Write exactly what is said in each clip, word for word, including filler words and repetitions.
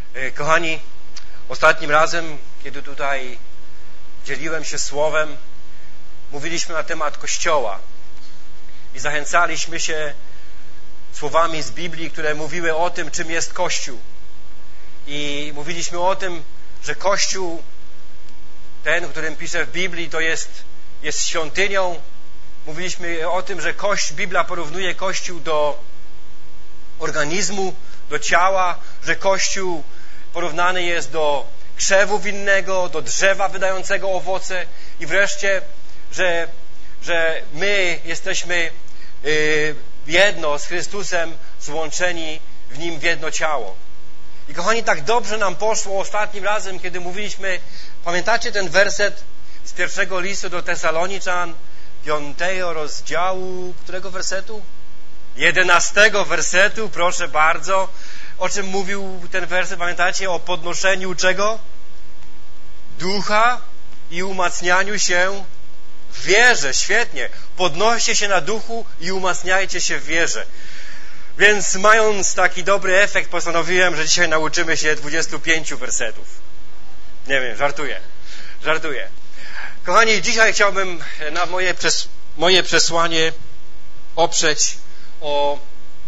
Kochani, ostatnim razem, kiedy tutaj dzieliłem się słowem, mówiliśmy na temat Kościoła i zachęcaliśmy się słowami z Biblii, które mówiły o tym, czym jest Kościół. I mówiliśmy o tym, że Kościół, ten, o którym pisze w Biblii, to jest, jest świątynią. Mówiliśmy o tym, że Kościół, Biblia porównuje Kościół do organizmu, do ciała, że Kościół porównany jest do krzewu winnego, do drzewa wydającego owoce i wreszcie, że, że my jesteśmy yy, jedno z Chrystusem, złączeni w Nim w jedno ciało. I kochani, tak dobrze nam poszło ostatnim razem, kiedy mówiliśmy, pamiętacie ten werset z pierwszego listu do Tesaloniczan, piątego rozdziału, którego wersetu? Jedenastego wersetu, proszę bardzo. O czym mówił ten werset, pamiętacie? O podnoszeniu czego? Ducha i umacnianiu się w wierze. Świetnie. Podnoście się na duchu i umacniajcie się w wierze. Więc mając taki dobry efekt, postanowiłem, że dzisiaj nauczymy się dwudziestu pięciu wersetów. Nie wiem, żartuję. Żartuję. Kochani, dzisiaj chciałbym na moje, przes- moje przesłanie oprzeć o,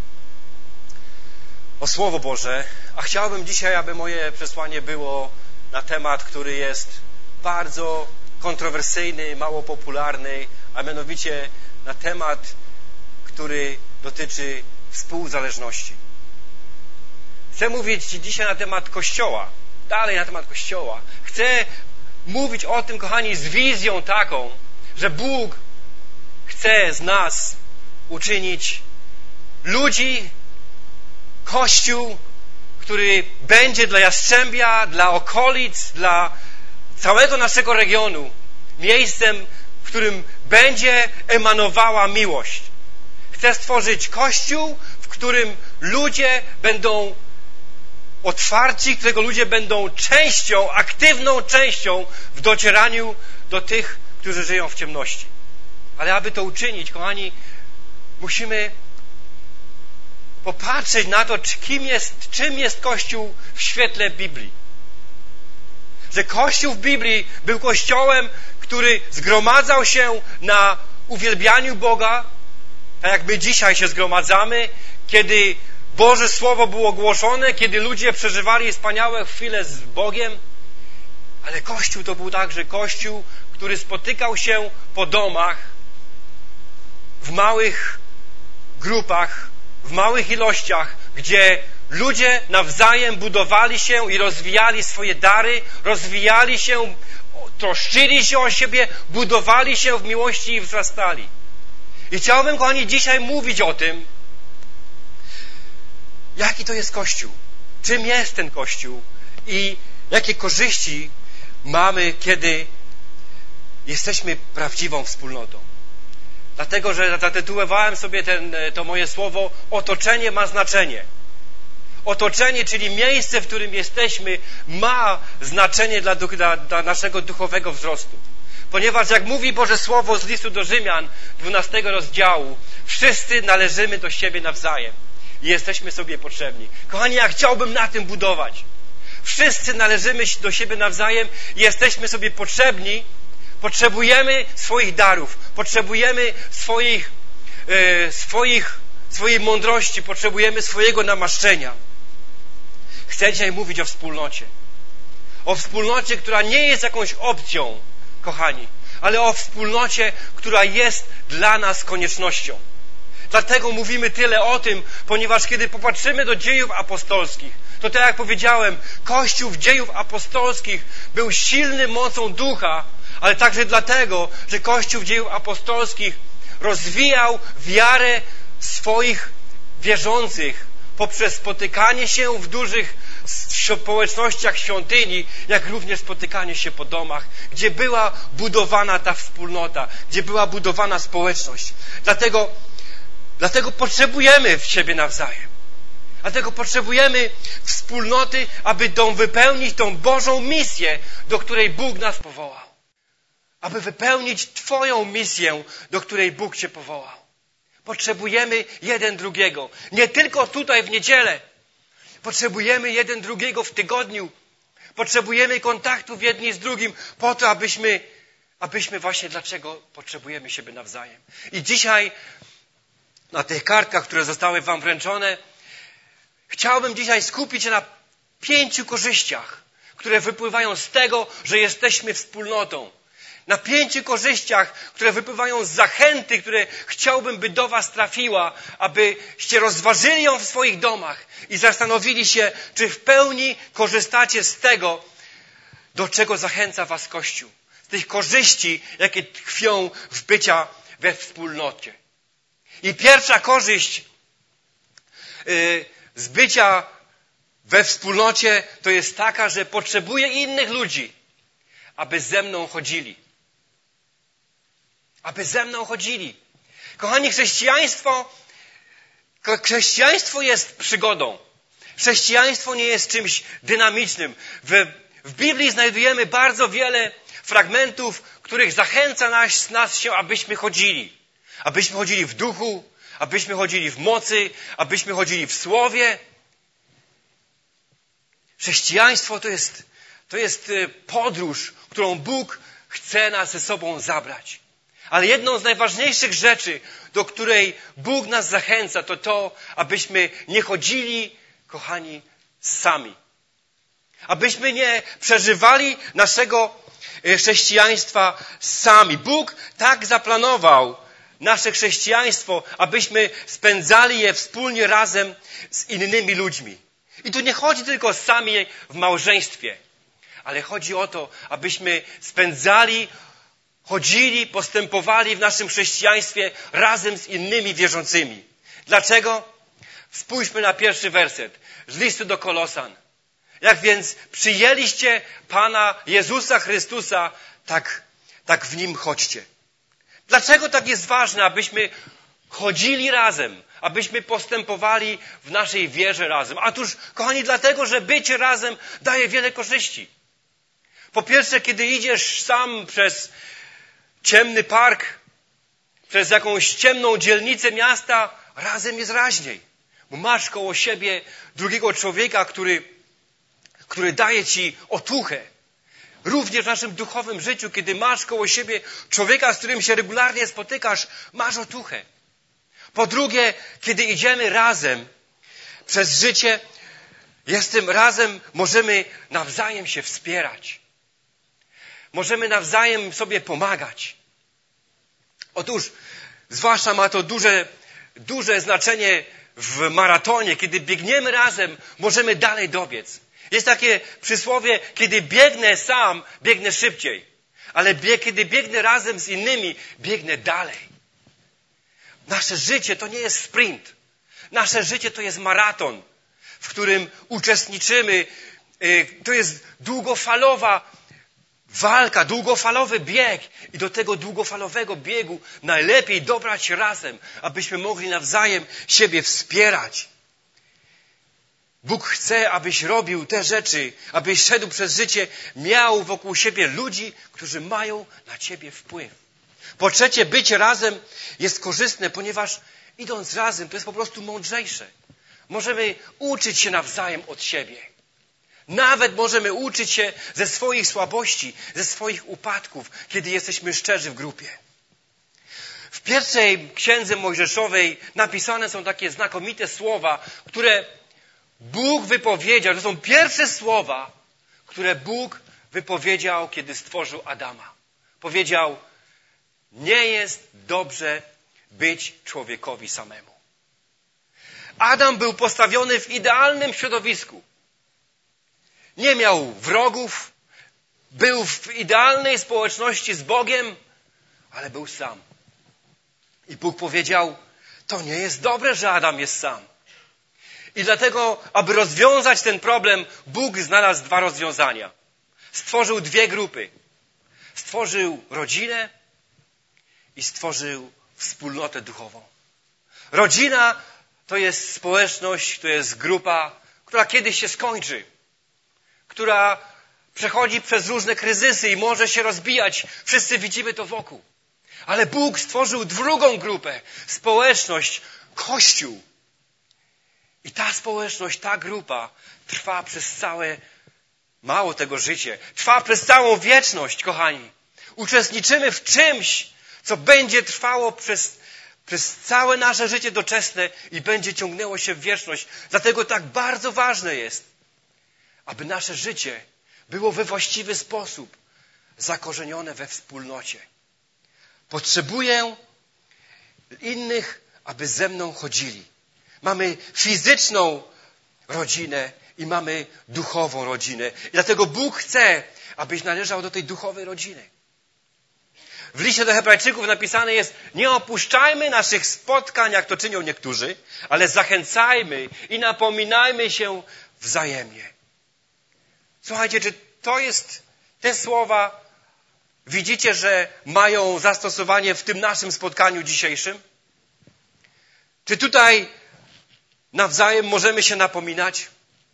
o Słowo Boże, a chciałbym dzisiaj, aby moje przesłanie było na temat, który jest bardzo kontrowersyjny, mało popularny, a mianowicie na temat, który dotyczy współzależności. Chcę mówić dzisiaj na temat Kościoła, dalej na temat Kościoła. Chcę mówić o tym, kochani, z wizją taką, że Bóg chce z nas uczynić ludzi, Kościół, który będzie dla Jastrzębia, dla okolic, dla całego naszego regionu miejscem, w którym będzie emanowała miłość. Chcę stworzyć Kościół, w którym ludzie będą otwarci, którego ludzie będą częścią, aktywną częścią w docieraniu do tych, którzy żyją w ciemności. Ale aby to uczynić, kochani, musimy popatrzeć na to, kim jest, czym jest Kościół w świetle Biblii. Że Kościół w Biblii był Kościołem, który zgromadzał się na uwielbianiu Boga, tak jak my dzisiaj się zgromadzamy, kiedy Boże Słowo było głoszone, kiedy ludzie przeżywali wspaniałe chwile z Bogiem. Ale Kościół to był także Kościół, który spotykał się po domach, w małych grupach, w małych ilościach, gdzie ludzie nawzajem budowali się i rozwijali swoje dary, rozwijali się, troszczyli się o siebie, budowali się w miłości i wzrastali. I chciałbym, kochani, dzisiaj mówić o tym, jaki to jest Kościół, czym jest ten Kościół i jakie korzyści mamy, kiedy jesteśmy prawdziwą wspólnotą. Dlatego, że zatytułowałem sobie ten, to moje słowo otoczenie ma znaczenie. Otoczenie, czyli miejsce, w którym jesteśmy, ma znaczenie dla, dla, dla naszego duchowego wzrostu. Ponieważ jak mówi Boże Słowo z listu do Rzymian, dwunastego rozdziału, wszyscy należymy do siebie nawzajem i jesteśmy sobie potrzebni. Kochani, ja chciałbym na tym budować. Wszyscy należymy do siebie nawzajem i jesteśmy sobie potrzebni. Potrzebujemy swoich darów, potrzebujemy swoich, e, swoich, swojej mądrości, potrzebujemy swojego namaszczenia. Chcę dzisiaj mówić o wspólnocie. O wspólnocie, która nie jest jakąś opcją, kochani, ale o wspólnocie, która jest dla nas koniecznością. Dlatego mówimy tyle o tym, ponieważ kiedy popatrzymy do dziejów apostolskich, to tak jak powiedziałem, Kościół w dziejów apostolskich był silny mocą ducha, ale także dlatego, że Kościół w dziejów apostolskich rozwijał wiarę swoich wierzących poprzez spotykanie się w dużych społecznościach świątyni, jak również spotykanie się po domach, gdzie była budowana ta wspólnota, gdzie była budowana społeczność. Dlatego, dlatego potrzebujemy w siebie nawzajem. Dlatego potrzebujemy wspólnoty, aby tą wypełnić tą Bożą misję, do której Bóg nas powołał. Aby wypełnić Twoją misję, do której Bóg Cię powołał. Potrzebujemy jeden drugiego. Nie tylko tutaj w niedzielę. Potrzebujemy jeden drugiego w tygodniu. Potrzebujemy kontaktów jedni z drugim po to, abyśmy, abyśmy właśnie dlaczego potrzebujemy siebie nawzajem. I dzisiaj na tych kartkach, które zostały wam wręczone, chciałbym dzisiaj skupić się na pięciu korzyściach, które wypływają z tego, że jesteśmy wspólnotą. Na pięciu korzyściach, które wypływają z zachęty, które chciałbym, by do was trafiła, abyście rozważyli ją w swoich domach i zastanowili się, czy w pełni korzystacie z tego, do czego zachęca was Kościół. Z tych korzyści, jakie tkwią w bycia we wspólnocie. I pierwsza korzyść yy, z bycia we wspólnocie to jest taka, że potrzebuję innych ludzi, aby ze mną chodzili. Aby ze mną chodzili. Kochani, chrześcijaństwo, chrześcijaństwo jest przygodą. Chrześcijaństwo nie jest czymś dynamicznym. W, w Biblii znajdujemy bardzo wiele fragmentów, których zachęca nas, nas się, abyśmy chodzili. Abyśmy chodzili w duchu, abyśmy chodzili w mocy, abyśmy chodzili w słowie. Chrześcijaństwo to jest, to jest podróż, którą Bóg chce nas ze sobą zabrać. Ale jedną z najważniejszych rzeczy, do której Bóg nas zachęca, to to, abyśmy nie chodzili, kochani, sami. Abyśmy nie przeżywali naszego chrześcijaństwa sami. Bóg tak zaplanował nasze chrześcijaństwo, abyśmy spędzali je wspólnie razem z innymi ludźmi. I tu nie chodzi tylko sami w małżeństwie, ale chodzi o to, abyśmy spędzali, chodzili, postępowali w naszym chrześcijaństwie razem z innymi wierzącymi. Dlaczego? Spójrzmy na pierwszy werset z listu do Kolosan. Jak więc przyjęliście Pana Jezusa Chrystusa, tak, tak w Nim chodźcie. Dlaczego tak jest ważne, abyśmy chodzili razem, abyśmy postępowali w naszej wierze razem? Otóż, kochani, dlatego, że bycie razem daje wiele korzyści. Po pierwsze, kiedy idziesz sam przez ciemny park, przez jakąś ciemną dzielnicę miasta, razem jest raźniej. Bo masz koło siebie drugiego człowieka, który, który daje ci otuchę. Również w naszym duchowym życiu, kiedy masz koło siebie człowieka, z którym się regularnie spotykasz, masz otuchę. Po drugie, kiedy idziemy razem przez życie, jestem razem, możemy nawzajem się wspierać. Możemy nawzajem sobie pomagać. Otóż, zwłaszcza ma to duże, duże znaczenie w maratonie. Kiedy biegniemy razem, możemy dalej dobiec. Jest takie przysłowie, kiedy biegnę sam, biegnę szybciej. Ale bieg, kiedy biegnę razem z innymi, biegnę dalej. Nasze życie to nie jest sprint. Nasze życie to jest maraton, w którym uczestniczymy. To jest długofalowa walka, długofalowy bieg. I do tego długofalowego biegu najlepiej dobrać razem, abyśmy mogli nawzajem siebie wspierać. Bóg chce, abyś robił te rzeczy, abyś szedł przez życie, miał wokół siebie ludzi, którzy mają na ciebie wpływ. Po trzecie, bycie razem jest korzystne, ponieważ idąc razem, to jest po prostu mądrzejsze. Możemy uczyć się nawzajem od siebie. Nawet możemy uczyć się ze swoich słabości, ze swoich upadków, kiedy jesteśmy szczerzy w grupie. W pierwszej księdze mojżeszowej napisane są takie znakomite słowa, które Bóg wypowiedział. To są pierwsze słowa, które Bóg wypowiedział, kiedy stworzył Adama. Powiedział: nie jest dobrze być człowiekowi samemu. Adam był postawiony w idealnym środowisku. Nie miał wrogów, był w idealnej społeczności z Bogiem, ale był sam. I Bóg powiedział: to nie jest dobre, że Adam jest sam. I dlatego, aby rozwiązać ten problem, Bóg znalazł dwa rozwiązania. Stworzył dwie grupy. Stworzył rodzinę i stworzył wspólnotę duchową. Rodzina to jest społeczność, to jest grupa, która kiedyś się skończy. Która przechodzi przez różne kryzysy i może się rozbijać. Wszyscy widzimy to wokół. Ale Bóg stworzył drugą grupę. Społeczność, Kościół. I ta społeczność, ta grupa trwa przez całe, mało tego życie, trwa przez całą wieczność, kochani. Uczestniczymy w czymś, co będzie trwało przez, przez całe nasze życie doczesne i będzie ciągnęło się w wieczność. Dlatego tak bardzo ważne jest, aby nasze życie było we właściwy sposób zakorzenione we wspólnocie. Potrzebuję innych, aby ze mną chodzili. Mamy fizyczną rodzinę i mamy duchową rodzinę. I dlatego Bóg chce, abyś należał do tej duchowej rodziny. W liście do Hebrajczyków napisane jest: nie opuszczajmy naszych spotkań, jak to czynią niektórzy, ale zachęcajmy i napominajmy się wzajemnie. Słuchajcie, czy to jest, te słowa widzicie, że mają zastosowanie w tym naszym spotkaniu dzisiejszym? Czy tutaj nawzajem możemy się napominać?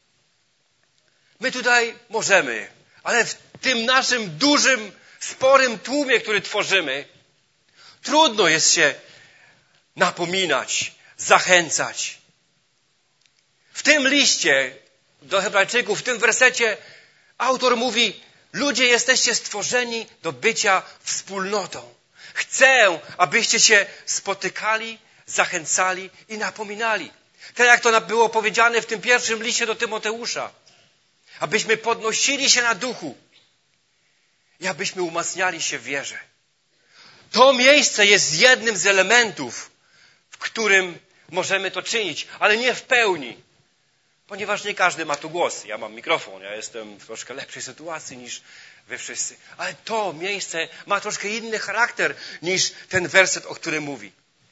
My tutaj możemy, ale w tym naszym dużym, sporym tłumie, który tworzymy, trudno jest się napominać, zachęcać. W tym liście do Hebrajczyków, w tym wersecie autor mówi: ludzie, jesteście stworzeni do bycia wspólnotą. Chcę, abyście się spotykali, zachęcali i napominali. Tak jak to było powiedziane w tym pierwszym liście do Tymoteusza. Abyśmy podnosili się na duchu i abyśmy umacniali się w wierze. To miejsce jest jednym z elementów, w którym możemy to czynić, ale nie w pełni. Ponieważ nie każdy ma tu głos. Ja mam mikrofon, ja jestem w troszkę lepszej sytuacji niż wy wszyscy. Ale to miejsce ma troszkę inny charakter niż ten werset, o którym mówi.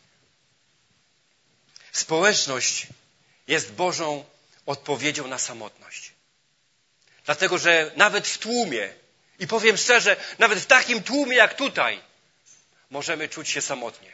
Społeczność jest Bożą odpowiedzią na samotność. Dlatego, że nawet w tłumie, i powiem szczerze, nawet w takim tłumie jak tutaj, możemy czuć się samotnie.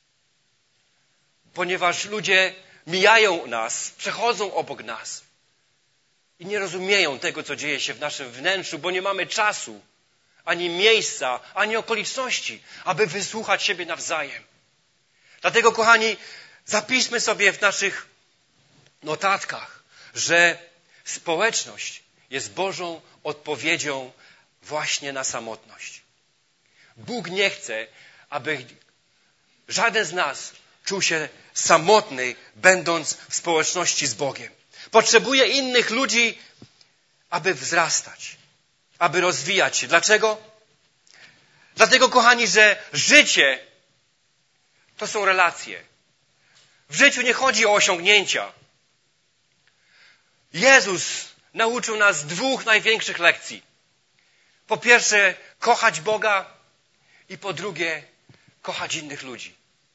Ponieważ ludzie mijają nas, przechodzą obok nas i nie rozumieją tego, co dzieje się w naszym wnętrzu, bo nie mamy czasu, ani miejsca, ani okoliczności, aby wysłuchać siebie nawzajem. Dlatego, kochani, zapiszmy sobie w naszych notatkach, że społeczność jest Bożą odpowiedzią właśnie na samotność. Bóg nie chce, aby żaden z nas czuł się samotny, będąc w społeczności z Bogiem. Potrzebuje innych ludzi, aby wzrastać, aby rozwijać się. Dlaczego? Dlatego, kochani, że życie to są relacje. W życiu nie chodzi o osiągnięcia. Jezus nauczył nas dwóch największych lekcji. Po pierwsze, kochać Boga i po drugie, kochać innych ludzi.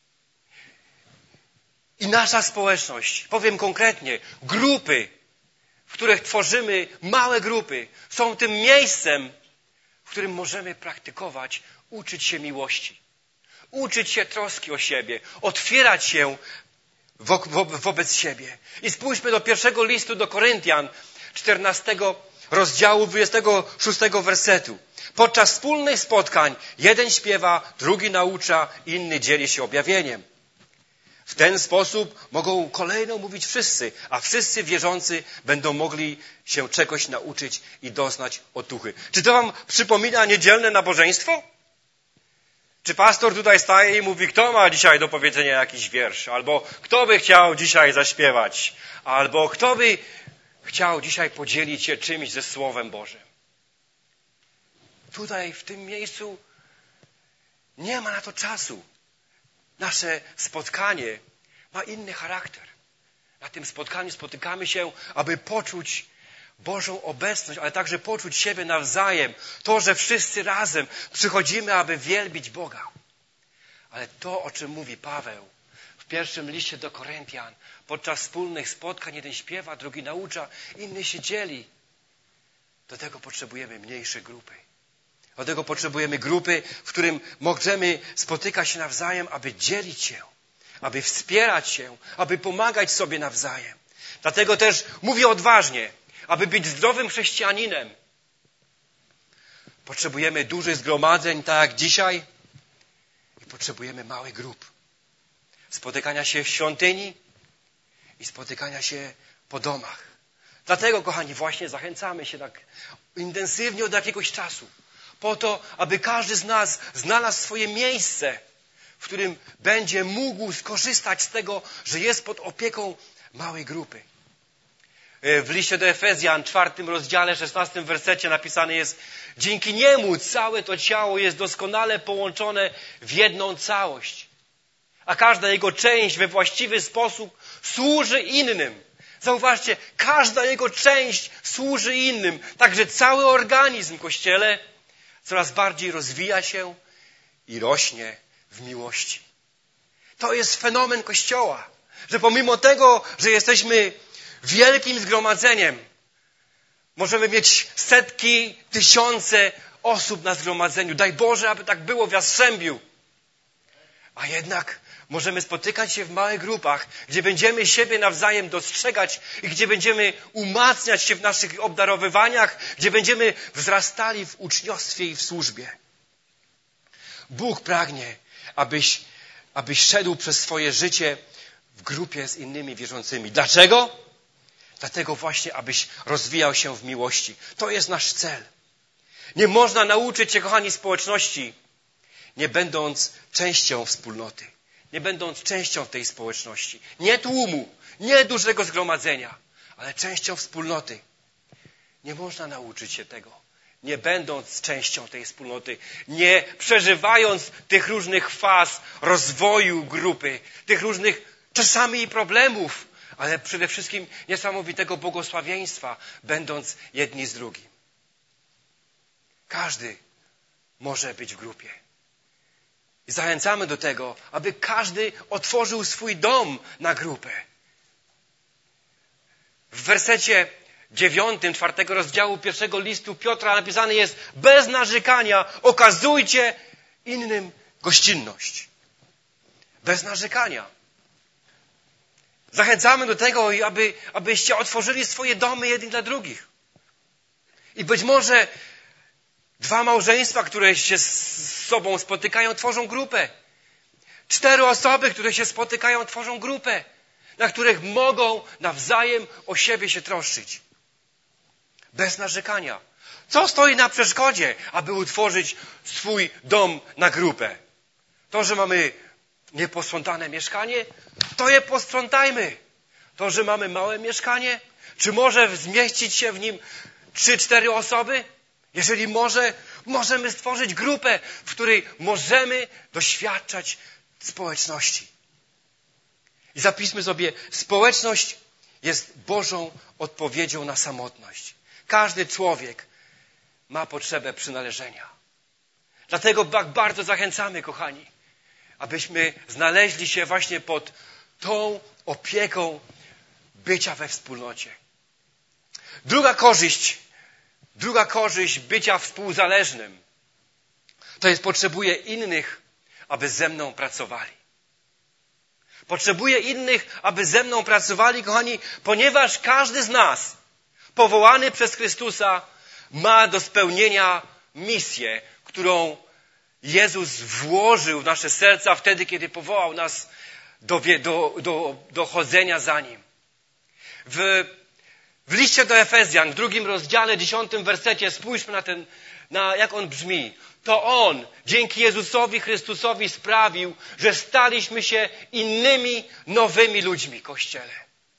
I nasza społeczność, powiem konkretnie, grupy, w których tworzymy małe grupy, są tym miejscem, w którym możemy praktykować, uczyć się miłości, uczyć się troski o siebie, otwierać się wo- wo- wobec siebie. I spójrzmy do pierwszego listu do Koryntian, czternastego rozdziału, dwudziestego szóstego wersetu. Podczas wspólnych spotkań jeden śpiewa, drugi naucza, inny dzieli się objawieniem. W ten sposób mogą kolejno mówić wszyscy, a wszyscy wierzący będą mogli się czegoś nauczyć i doznać otuchy. Czy to wam przypomina niedzielne nabożeństwo? Czy pastor tutaj staje i mówi, kto ma dzisiaj do powiedzenia jakiś wiersz? Albo kto by chciał dzisiaj zaśpiewać? Albo kto by chciał dzisiaj podzielić się czymś ze Słowem Bożym? Tutaj, w tym miejscu nie ma na to czasu. Nasze spotkanie ma inny charakter. Na tym spotkaniu spotykamy się, aby poczuć Bożą obecność, ale także poczuć siebie nawzajem. To, że wszyscy razem przychodzimy, aby wielbić Boga. Ale to, o czym mówi Paweł w pierwszym liście do Koryntian, podczas wspólnych spotkań jeden śpiewa, drugi naucza, inny się dzieli. Do tego potrzebujemy mniejsze grupy. Do tego potrzebujemy grupy, w którym możemy spotykać się nawzajem, aby dzielić się, aby wspierać się, aby pomagać sobie nawzajem. Dlatego też mówię odważnie, aby być zdrowym chrześcijaninem, potrzebujemy dużych zgromadzeń, tak jak dzisiaj, i potrzebujemy małych grup. Spotykania się w świątyni i spotykania się po domach. Dlatego, kochani, właśnie zachęcamy się tak intensywnie od jakiegoś czasu. Po to, aby każdy z nas znalazł swoje miejsce, w którym będzie mógł skorzystać z tego, że jest pod opieką małej grupy. W liście do Efezjan, czwartym rozdziale, szesnastym wersecie napisane jest: dzięki niemu całe to ciało jest doskonale połączone w jedną całość, a każda jego część we właściwy sposób służy innym. Zauważcie, każda jego część służy innym. Także cały organizm w Kościele coraz bardziej rozwija się i rośnie w miłości. To jest fenomen Kościoła, że pomimo tego, że jesteśmy wielkim zgromadzeniem, możemy mieć setki, tysiące osób na zgromadzeniu. Daj Boże, aby tak było w Jastrzębiu. A jednak możemy spotykać się w małych grupach, gdzie będziemy siebie nawzajem dostrzegać i gdzie będziemy umacniać się w naszych obdarowywaniach, gdzie będziemy wzrastali w uczniostwie i w służbie. Bóg pragnie, abyś, abyś szedł przez swoje życie w grupie z innymi wierzącymi. Dlaczego? Dlatego właśnie, abyś rozwijał się w miłości. To jest nasz cel. Nie można nauczyć się, kochani, społeczności, nie będąc częścią wspólnoty. Nie będąc częścią tej społeczności. Nie tłumu, nie dużego zgromadzenia, ale częścią wspólnoty. Nie można nauczyć się tego, nie będąc częścią tej wspólnoty, nie przeżywając tych różnych faz rozwoju grupy, tych różnych czasami i problemów, ale przede wszystkim niesamowitego błogosławieństwa, będąc jedni z drugim. Każdy może być w grupie. I zachęcamy do tego, aby każdy otworzył swój dom na grupę. W wersecie dziewiątym, czwartego rozdziału pierwszego listu Piotra napisane jest: bez narzekania okazujcie innym gościnność. Bez narzekania. Zachęcamy do tego, aby, abyście otworzyli swoje domy jedni dla drugich. I być może dwa małżeństwa, które się z sobą spotykają, tworzą grupę. Cztery osoby, które się spotykają, tworzą grupę, na których mogą nawzajem o siebie się troszczyć. Bez narzekania. Co stoi na przeszkodzie, aby utworzyć swój dom na grupę? To, że mamy nieposprzątane mieszkanie, to je posprzątajmy. To, że mamy małe mieszkanie, czy może zmieścić się w nim trzy, cztery osoby? Jeżeli może, możemy stworzyć grupę, w której możemy doświadczać społeczności. I zapiszmy sobie, społeczność jest Bożą odpowiedzią na samotność. Każdy człowiek ma potrzebę przynależenia. Dlatego tak bardzo zachęcamy, kochani, abyśmy znaleźli się właśnie pod tą opieką bycia we wspólnocie. Druga korzyść, druga korzyść bycia współzależnym to jest: potrzebuję innych, aby ze mną pracowali. Potrzebuję innych, aby ze mną pracowali, kochani, ponieważ każdy z nas, powołany przez Chrystusa, ma do spełnienia misję, którą Jezus włożył w nasze serca wtedy, kiedy powołał nas do, do, do, do chodzenia za Nim. W, w liście do Efezjan, w drugim rozdziale, dziesiątym wersecie, spójrzmy na ten, na jak on brzmi. To On, dzięki Jezusowi Chrystusowi, sprawił, że staliśmy się innymi, nowymi ludźmi, Kościele.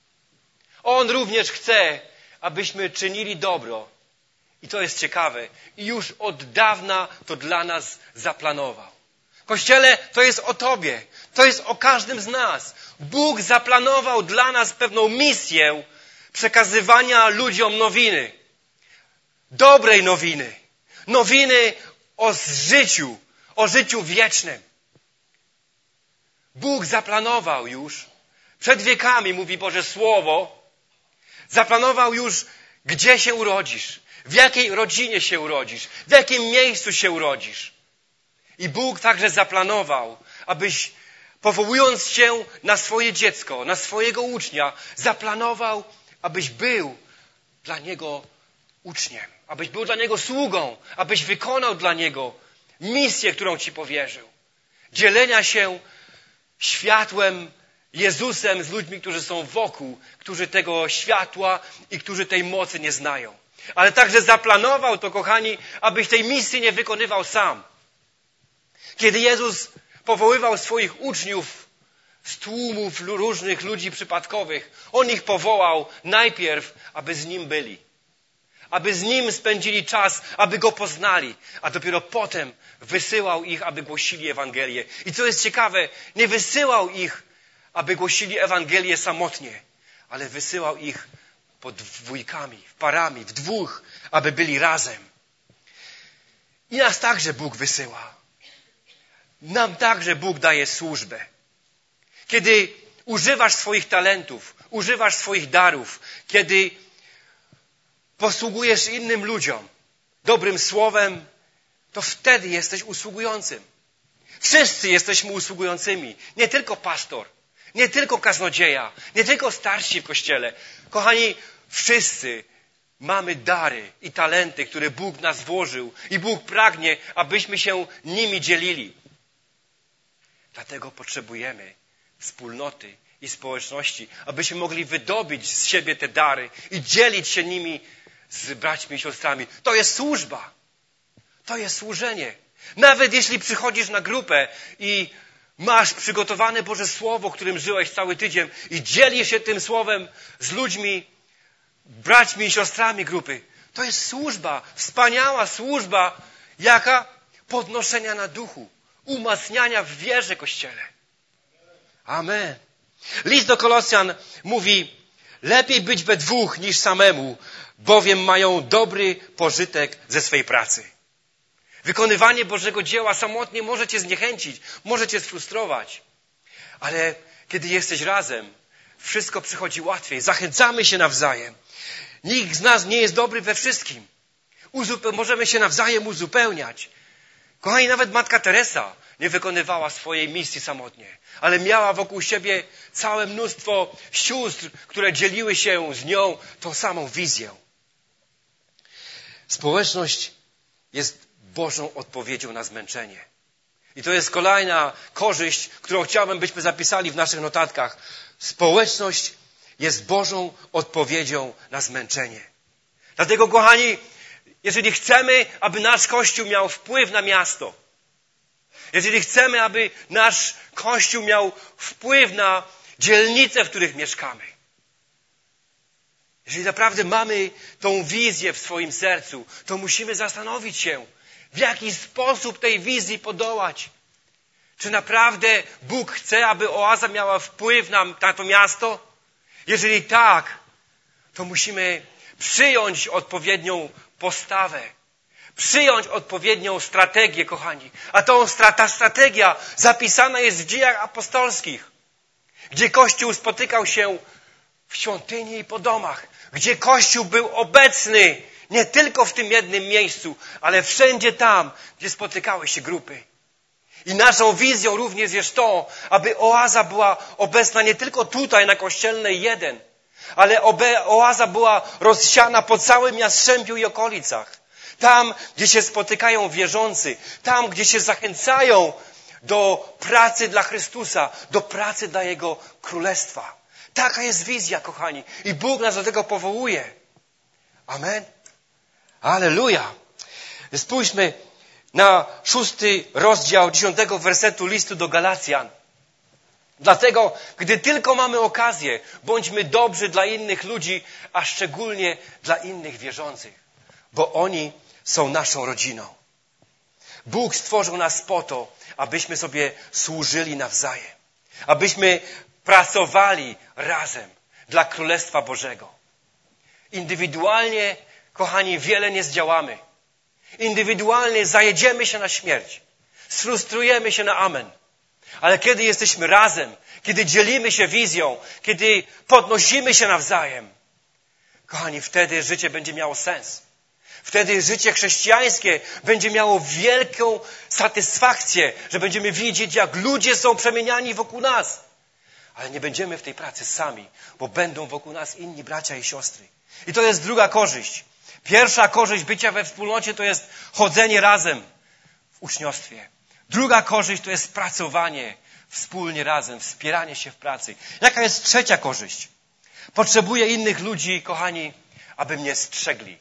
On również chce, abyśmy czynili dobro. I to jest ciekawe. I już od dawna to dla nas zaplanował. Kościele, to jest o Tobie. To jest o każdym z nas. Bóg zaplanował dla nas pewną misję przekazywania ludziom nowiny. Dobrej nowiny. Nowiny o życiu. O życiu wiecznym. Bóg zaplanował już, przed wiekami, mówi Boże Słowo, zaplanował już, gdzie się urodzisz, w jakiej rodzinie się urodzisz, w jakim miejscu się urodzisz. I Bóg także zaplanował, abyś, powołując się na swoje dziecko, na swojego ucznia, zaplanował, abyś był dla Niego uczniem, abyś był dla Niego sługą, abyś wykonał dla Niego misję, którą Ci powierzył. Dzielenia się światłem Jezusem z ludźmi, którzy są wokół, którzy tego światła i którzy tej mocy nie znają. Ale także zaplanował to, kochani, abyś tej misji nie wykonywał sam. Kiedy Jezus powoływał swoich uczniów z tłumów różnych ludzi przypadkowych, On ich powołał najpierw, aby z Nim byli. Aby z Nim spędzili czas, aby Go poznali. A dopiero potem wysyłał ich, aby głosili Ewangelię. I co jest ciekawe, nie wysyłał ich, aby głosili Ewangelię samotnie, ale wysyłał ich pod dwójkami, w parami, w dwóch, aby byli razem. I nas także Bóg wysyła. Nam także Bóg daje służbę. Kiedy używasz swoich talentów, używasz swoich darów, kiedy posługujesz innym ludziom dobrym słowem, to wtedy jesteś usługującym. Wszyscy jesteśmy usługującymi. Nie tylko pastor, nie tylko kaznodzieja, nie tylko starsi w kościele. Kochani, wszyscy mamy dary i talenty, które Bóg w nas włożył i Bóg pragnie, abyśmy się nimi dzielili. Dlatego potrzebujemy wspólnoty i społeczności, abyśmy mogli wydobyć z siebie te dary i dzielić się nimi z braćmi i siostrami. To jest służba. To jest służenie. Nawet jeśli przychodzisz na grupę i masz przygotowane Boże Słowo, którym żyłeś cały tydzień i dzielisz się tym Słowem z ludźmi, braćmi i siostrami grupy. To jest służba, wspaniała służba, jaka? Podnoszenia na duchu, umacniania w wierze Kościele. Amen. List do Kolosjan mówi, lepiej być we dwóch niż samemu, bowiem mają dobry pożytek ze swej pracy. Wykonywanie Bożego dzieła samotnie może cię zniechęcić, może cię sfrustrować. Ale kiedy jesteś razem, wszystko przychodzi łatwiej. Zachęcamy się nawzajem. Nikt z nas nie jest dobry we wszystkim. Uzupe- możemy się nawzajem uzupełniać. Kochani, nawet Matka Teresa nie wykonywała swojej misji samotnie, ale miała wokół siebie całe mnóstwo sióstr, które dzieliły się z nią tą samą wizję. Społeczność jest Bożą odpowiedzią na zmęczenie. I to jest kolejna korzyść, którą chciałbym, byśmy zapisali w naszych notatkach. Społeczność jest Bożą odpowiedzią na zmęczenie. Dlatego, kochani, jeżeli chcemy, aby nasz Kościół miał wpływ na miasto, jeżeli chcemy, aby nasz Kościół miał wpływ na dzielnice, w których mieszkamy, jeżeli naprawdę mamy tą wizję w swoim sercu, to musimy zastanowić się, w jaki sposób tej wizji podołać. Czy naprawdę Bóg chce, aby oaza miała wpływ na, na to miasto? Jeżeli tak, to musimy przyjąć odpowiednią postawę. Przyjąć odpowiednią strategię, kochani. A tą, ta strategia zapisana jest w Dziejach Apostolskich, gdzie Kościół spotykał się w świątyni i po domach, gdzie Kościół był obecny nie tylko w tym jednym miejscu, ale wszędzie tam, gdzie spotykały się grupy. I naszą wizją również jest to, aby oaza była obecna nie tylko tutaj na Kościelnej jeden, ale oaza była rozsiana po całym Jastrzębiu i okolicach. Tam, gdzie się spotykają wierzący, tam, gdzie się zachęcają do pracy dla Chrystusa, do pracy dla Jego Królestwa. Taka jest wizja, kochani. I Bóg nas do tego powołuje. Amen. Alleluja. Spójrzmy na szósty rozdział dziesiątego wersetu listu do Galacjan. Dlatego, gdy tylko mamy okazję, bądźmy dobrzy dla innych ludzi, a szczególnie dla innych wierzących, bo oni są naszą rodziną. Bóg stworzył nas po to, abyśmy sobie służyli nawzajem, abyśmy pracowali razem dla Królestwa Bożego. Indywidualnie, kochani, wiele nie zdziałamy. Indywidualnie zajedziemy się na śmierć. Sfrustrujemy się na amen. Ale kiedy jesteśmy razem, kiedy dzielimy się wizją, kiedy podnosimy się nawzajem, kochani, wtedy życie będzie miało sens. Wtedy życie chrześcijańskie będzie miało wielką satysfakcję, że będziemy widzieć, jak ludzie są przemieniani wokół nas. Ale nie będziemy w tej pracy sami, bo będą wokół nas inni bracia i siostry. I to jest druga korzyść. Pierwsza korzyść bycia we wspólnocie to jest chodzenie razem w uczniostwie. Druga korzyść to jest pracowanie wspólnie razem, wspieranie się w pracy. Jaka jest trzecia korzyść? Potrzebuję innych ludzi, kochani, aby mnie strzegli.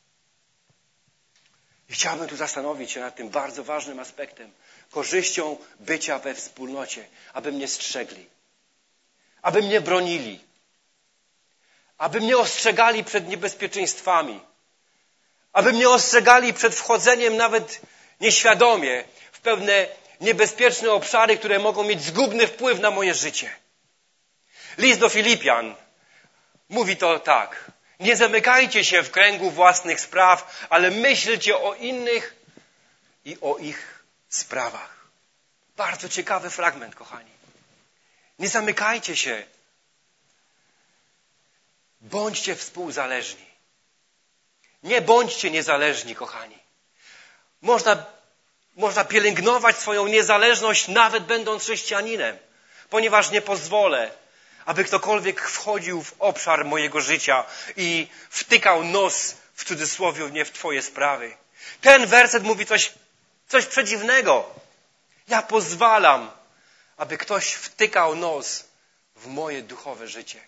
I chciałbym tu zastanowić się nad tym bardzo ważnym aspektem. Korzyścią bycia we wspólnocie. Aby mnie strzegli. Aby mnie bronili. Aby mnie ostrzegali przed niebezpieczeństwami. Aby mnie ostrzegali przed wchodzeniem nawet nieświadomie w pewne niebezpieczne obszary, które mogą mieć zgubny wpływ na moje życie. List do Filipian mówi to tak. Nie zamykajcie się w kręgu własnych spraw, ale myślcie o innych i o ich sprawach. Bardzo ciekawy fragment, kochani. Nie zamykajcie się. Bądźcie współzależni. Nie bądźcie niezależni, kochani. Można, można pielęgnować swoją niezależność, nawet będąc chrześcijaninem, ponieważ nie pozwolę, aby ktokolwiek wchodził w obszar mojego życia i wtykał nos, w cudzysłowie, nie w Twoje sprawy. Ten werset mówi coś, coś przedziwnego. Ja pozwalam, aby ktoś wtykał nos w moje duchowe życie.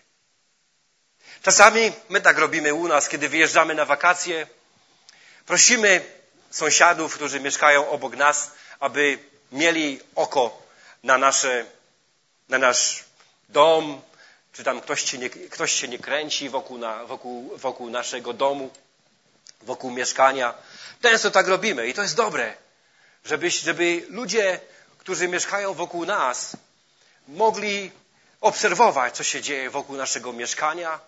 Czasami my tak robimy u nas, kiedy wyjeżdżamy na wakacje. Prosimy sąsiadów, którzy mieszkają obok nas, aby mieli oko na, nasze, na nasz dom, czy tam ktoś się nie, ktoś się nie kręci wokół, na, wokół, wokół naszego domu, wokół mieszkania. Często tak robimy i to jest dobre, żeby, żeby ludzie, którzy mieszkają wokół nas, mogli obserwować, co się dzieje wokół naszego mieszkania,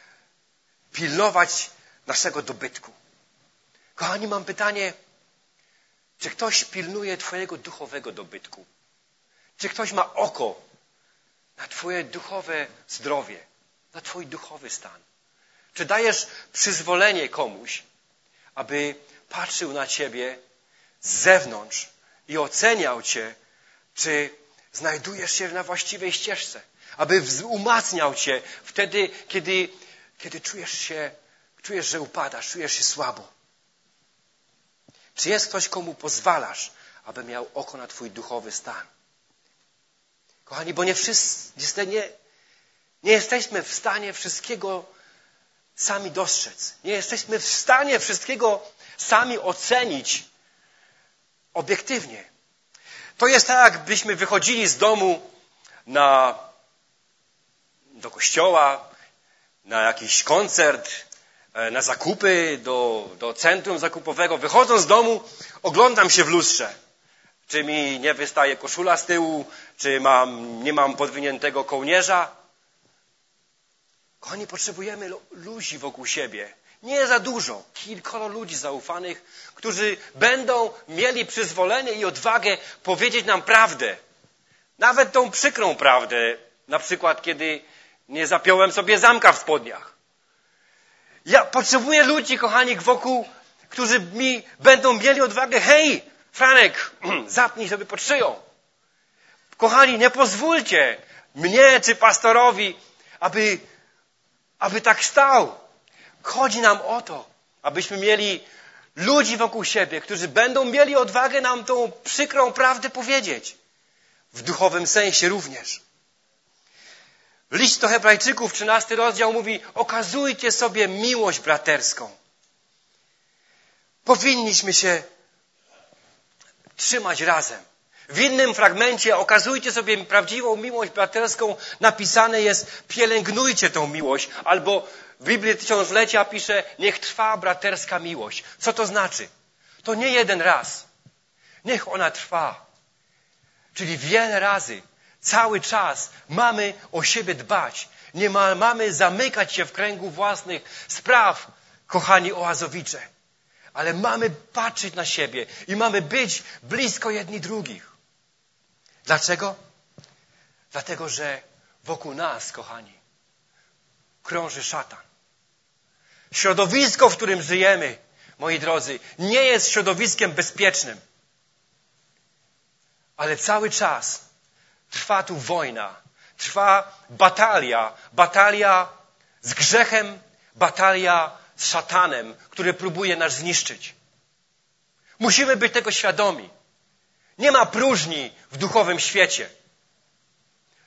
pilnować naszego dobytku. Kochani, mam pytanie, czy ktoś pilnuje Twojego duchowego dobytku? Czy ktoś ma oko na Twoje duchowe zdrowie, na Twój duchowy stan? Czy dajesz przyzwolenie komuś, aby patrzył na Ciebie z zewnątrz i oceniał Cię, czy znajdujesz się na właściwej ścieżce? Aby umacniał Cię wtedy, kiedy, kiedy czujesz się, czujesz, że upadasz, czujesz się słabo. Czy jest ktoś, komu pozwalasz, aby miał oko na Twój duchowy stan? Kochani, bo nie wszyscy, nie, nie jesteśmy w stanie wszystkiego sami dostrzec. Nie jesteśmy w stanie wszystkiego sami ocenić obiektywnie. To jest tak, jakbyśmy wychodzili z domu na, do kościoła, na jakiś koncert, na zakupy, do, do centrum zakupowego. Wychodząc z domu, oglądam się w lustrze. Czy mi nie wystaje koszula z tyłu, czy mam, nie mam podwiniętego kołnierza. Kochani, potrzebujemy ludzi wokół siebie. Nie za dużo. Kilkoro ludzi zaufanych, którzy będą mieli przyzwolenie i odwagę powiedzieć nam prawdę. Nawet tą przykrą prawdę. Na przykład, kiedy nie zapiąłem sobie zamka w spodniach. Ja potrzebuję ludzi, kochani, wokół, którzy mi będą mieli odwagę. Hej, Franek, zapnij sobie pod szyją. Kochani, nie pozwólcie mnie czy pastorowi, aby, aby tak stał. Chodzi nam o to, abyśmy mieli ludzi wokół siebie, którzy będą mieli odwagę nam tą przykrą prawdę powiedzieć. W duchowym sensie również. List do Hebrajczyków, trzynasty rozdział mówi: okazujcie sobie miłość braterską. Powinniśmy się trzymać razem. W innym fragmencie okazujcie sobie prawdziwą miłość braterską. Napisane jest: pielęgnujcie tą miłość. Albo w Biblii Tysiąclecia pisze: niech trwa braterska miłość. Co to znaczy? To nie jeden raz. Niech ona trwa. Czyli wiele razy, cały czas mamy o siebie dbać. Nie ma, mamy zamykać się w kręgu własnych spraw, kochani oazowicze. Ale mamy patrzeć na siebie i mamy być blisko jedni drugich. Dlaczego? Dlatego, że wokół nas, kochani, krąży szatan. Środowisko, w którym żyjemy, moi drodzy, nie jest środowiskiem bezpiecznym. Ale cały czas trwa tu wojna, trwa batalia, batalia z grzechem, batalia z szatanem, który próbuje nas zniszczyć. Musimy być tego świadomi. Nie ma próżni w duchowym świecie.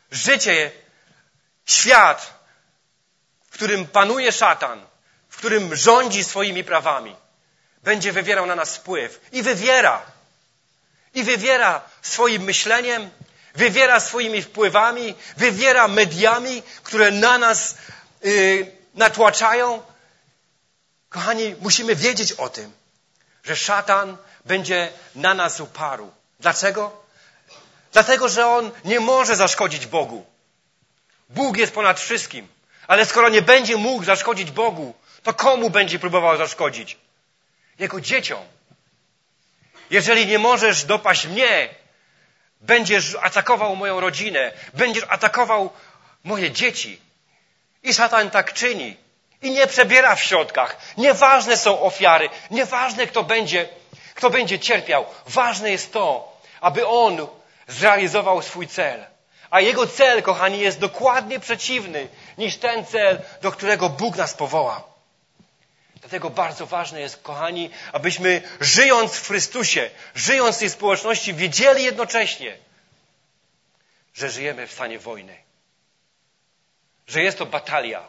życie, świat, w którym panuje szatan, w którym rządzi swoimi prawami, będzie wywierał na nas wpływ. I wywiera. I wywiera swoim myśleniem, wywiera swoimi wpływami, wywiera mediami, które na nas yy, natłaczają. Kochani, musimy wiedzieć o tym, że szatan będzie na nas uparł. Dlaczego? Dlatego, że on nie może zaszkodzić Bogu. Bóg jest ponad wszystkim. Ale skoro nie będzie mógł zaszkodzić Bogu, to komu będzie próbował zaszkodzić? Jego dzieciom. Jeżeli nie możesz dopaść mnie, będziesz atakował moją rodzinę, będziesz atakował moje dzieci. I szatan tak czyni. I nie przebiera w środkach. Nieważne są ofiary. Nieważne, kto będzie, kto będzie cierpiał. Ważne jest to, aby on zrealizował swój cel. A jego cel, kochani, jest dokładnie przeciwny niż ten cel, do którego Bóg nas powołał. Dlatego bardzo ważne jest, kochani, abyśmy żyjąc w Chrystusie, żyjąc w tej społeczności, wiedzieli jednocześnie, że żyjemy w stanie wojny. Że jest to batalia.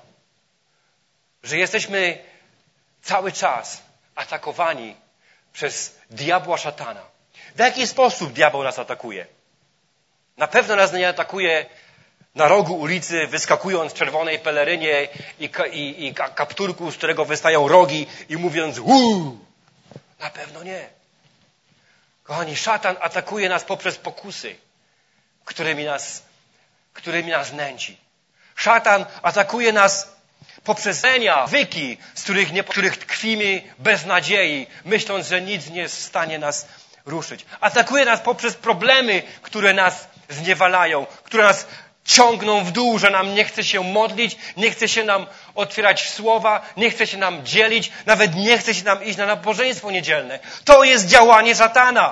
Że jesteśmy cały czas atakowani przez diabła szatana. W jaki sposób diabeł nas atakuje? Na pewno nas nie atakuje na rogu ulicy, wyskakując w czerwonej pelerynie i, i, i kapturku, z którego wystają rogi i mówiąc uuu. Na pewno nie. Kochani, szatan atakuje nas poprzez pokusy, którymi nas, którymi nas nęci. Szatan atakuje nas poprzez wyki, z których, nie, których tkwimy bez nadziei, myśląc, że nic nie jest w stanie nas ruszyć. Atakuje nas poprzez problemy, które nas zniewalają, które nas ciągną w dół, że nam nie chce się modlić, nie chce się nam otwierać słowa, nie chce się nam dzielić, nawet nie chce się nam iść na nabożeństwo niedzielne. To jest działanie szatana.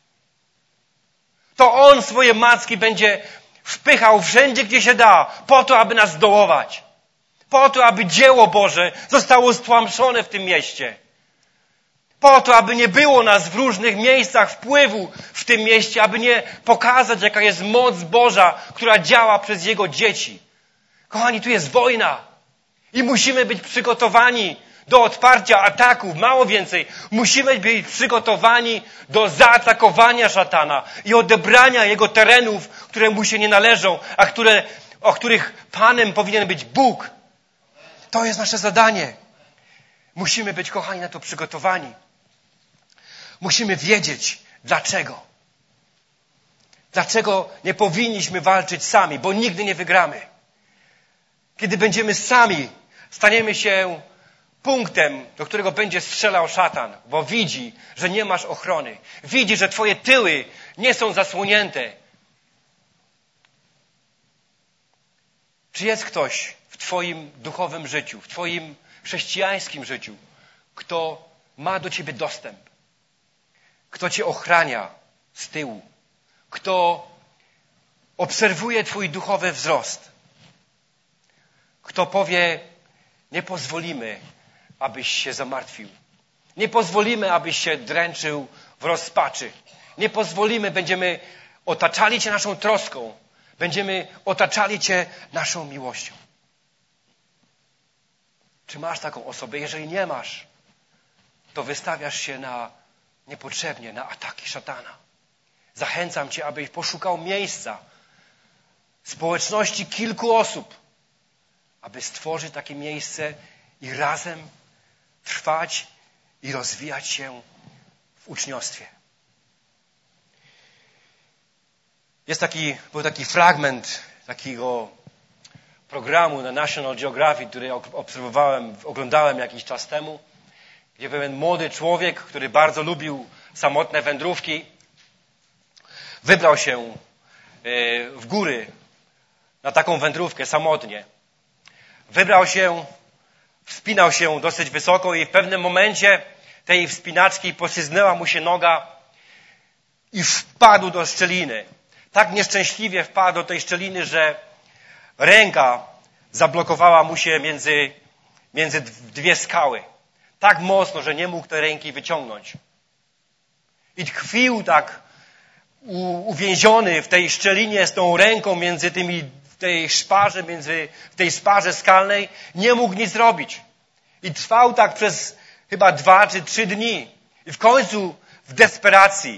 To on swoje macki będzie wpychał wszędzie, gdzie się da, po to, aby nas zdołować. Po to, aby dzieło Boże zostało stłamszone w tym mieście. Po to, aby nie było nas w różnych miejscach wpływu w tym mieście, aby nie pokazać, jaka jest moc Boża, która działa przez Jego dzieci. Kochani, tu jest wojna i musimy być przygotowani do odparcia ataków. Mało więcej, musimy być przygotowani do zaatakowania szatana i odebrania jego terenów, które mu się nie należą, a które, o których Panem powinien być Bóg. To jest nasze zadanie. Musimy być, kochani, na to przygotowani. Musimy wiedzieć, dlaczego. Dlaczego nie powinniśmy walczyć sami, bo nigdy nie wygramy. Kiedy będziemy sami, staniemy się punktem, do którego będzie strzelał szatan, bo widzi, że nie masz ochrony. Widzi, że twoje tyły nie są zasłonięte. Czy jest ktoś w twoim duchowym życiu, w twoim chrześcijańskim życiu, kto ma do ciebie dostęp? Kto cię ochrania z tyłu? Kto obserwuje twój duchowy wzrost? Kto powie, nie pozwolimy, abyś się zamartwił. Nie pozwolimy, abyś się dręczył w rozpaczy. Nie pozwolimy, będziemy otaczali cię naszą troską. Będziemy otaczali cię naszą miłością. Czy masz taką osobę? Jeżeli nie masz, to wystawiasz się na niepotrzebnie na ataki szatana. Zachęcam cię, abyś poszukał miejsca, społeczności kilku osób, aby stworzyć takie miejsce i razem trwać i rozwijać się w uczniostwie. Jest taki, był taki fragment takiego programu na National Geographic, który obserwowałem, oglądałem jakiś czas temu, gdzie pewien młody człowiek, który bardzo lubił samotne wędrówki, wybrał się w góry na taką wędrówkę samotnie. Wybrał się, wspinał się dosyć wysoko i w pewnym momencie tej wspinaczki poślizgnęła mu się noga i wpadł do szczeliny. Tak nieszczęśliwie wpadł do tej szczeliny, że ręka zablokowała mu się między, między dwie skały. Tak mocno, że nie mógł tej ręki wyciągnąć. I tkwił tak uwięziony w tej szczelinie z tą ręką między tymi, w tej szparze, między, w tej szparze skalnej, nie mógł nic zrobić. I trwał tak przez chyba dwa czy trzy dni. I w końcu w desperacji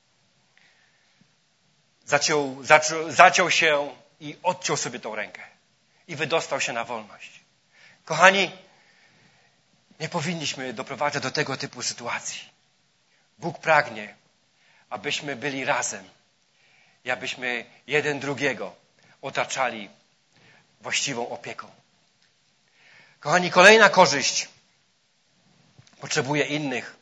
zaciął, zaciął, zaciął się i odciął sobie tą rękę. I wydostał się na wolność. Kochani, nie powinniśmy doprowadzać do tego typu sytuacji. Bóg pragnie, abyśmy byli razem i abyśmy jeden drugiego otaczali właściwą opieką. Kochani, kolejna korzyść. Potrzebuję innych,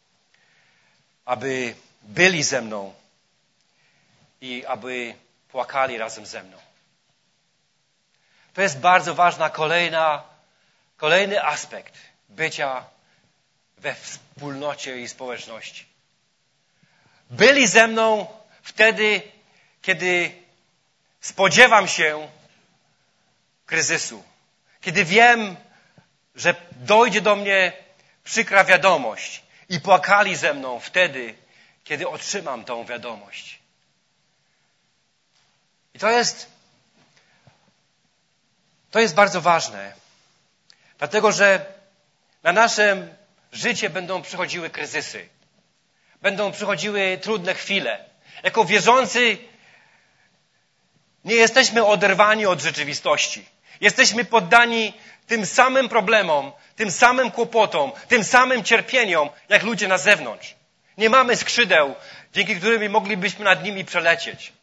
aby byli ze mną i aby płakali razem ze mną. To jest bardzo ważna kolejna, kolejny aspekt bycia we wspólnocie i społeczności. Byli ze mną wtedy, kiedy spodziewam się kryzysu. Kiedy wiem, że dojdzie do mnie przykra wiadomość. I płakali ze mną wtedy, kiedy otrzymam tą wiadomość. I to jest, to jest bardzo ważne. Dlatego, że na nasze życie będą przychodziły kryzysy. Będą przychodziły trudne chwile. Jako wierzący nie jesteśmy oderwani od rzeczywistości. Jesteśmy poddani tym samym problemom, tym samym kłopotom, tym samym cierpieniom, jak ludzie na zewnątrz. Nie mamy skrzydeł, dzięki którym moglibyśmy nad nimi przelecieć.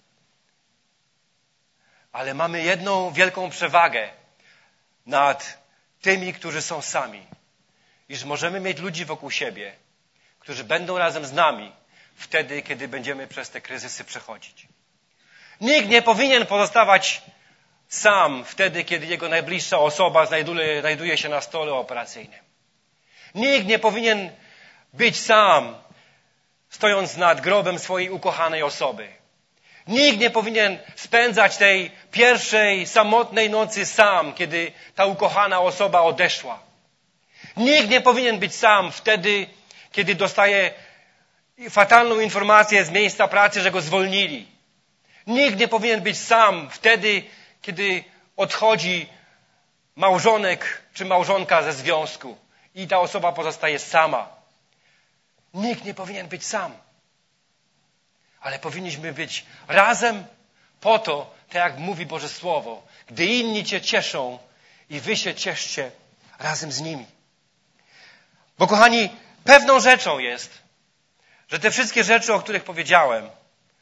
Ale mamy jedną wielką przewagę nad tymi, którzy są sami. Iż możemy mieć ludzi wokół siebie, którzy będą razem z nami wtedy, kiedy będziemy przez te kryzysy przechodzić. Nikt nie powinien pozostawać sam wtedy, kiedy jego najbliższa osoba znajduje, znajduje się na stole operacyjnym. Nikt nie powinien być sam, stojąc nad grobem swojej ukochanej osoby. Nikt nie powinien spędzać tej pierwszej, samotnej nocy sam, kiedy ta ukochana osoba odeszła. Nikt nie powinien być sam wtedy, kiedy dostaje fatalną informację z miejsca pracy, że go zwolnili. Nikt nie powinien być sam wtedy, kiedy odchodzi małżonek czy małżonka ze związku i ta osoba pozostaje sama. Nikt nie powinien być sam. Ale powinniśmy być razem po to, tak jak mówi Boże Słowo, gdy inni Cię cieszą i Wy się cieszcie razem z nimi. Bo kochani, pewną rzeczą jest, że te wszystkie rzeczy, o których powiedziałem,